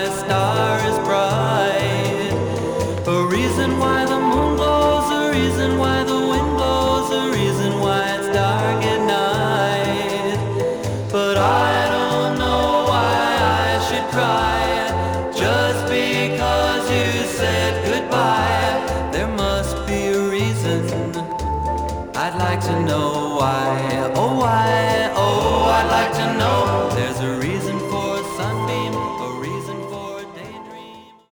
the star is bright, a reason why the moon glows, a reason why the wind blows, a reason why it's dark at night. But I don't know why I should cry just because you said goodbye. There must be a reason, I'd like to know why. Oh, why? Oh, I'd like to know.